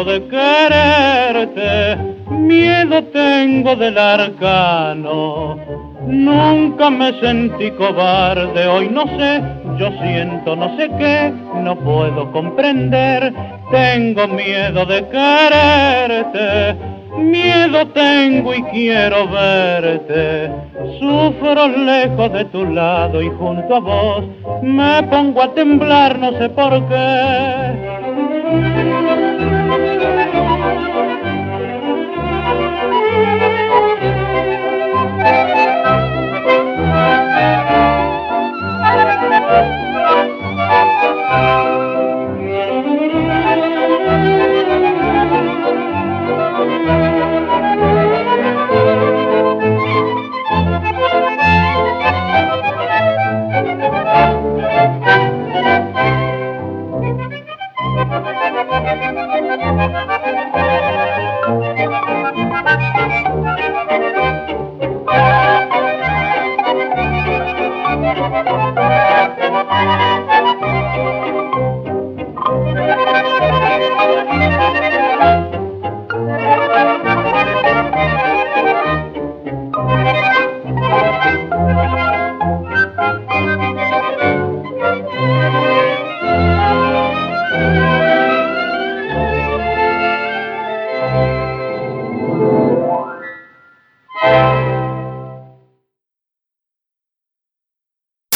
miedo de quererte, miedo tengo del arcano. Nunca me sentí cobarde, hoy no sé, yo siento no sé qué, no puedo comprender. Tengo miedo de quererte, miedo tengo y quiero verte. Sufro lejos de tu lado y junto a vos me pongo a temblar, no sé por qué.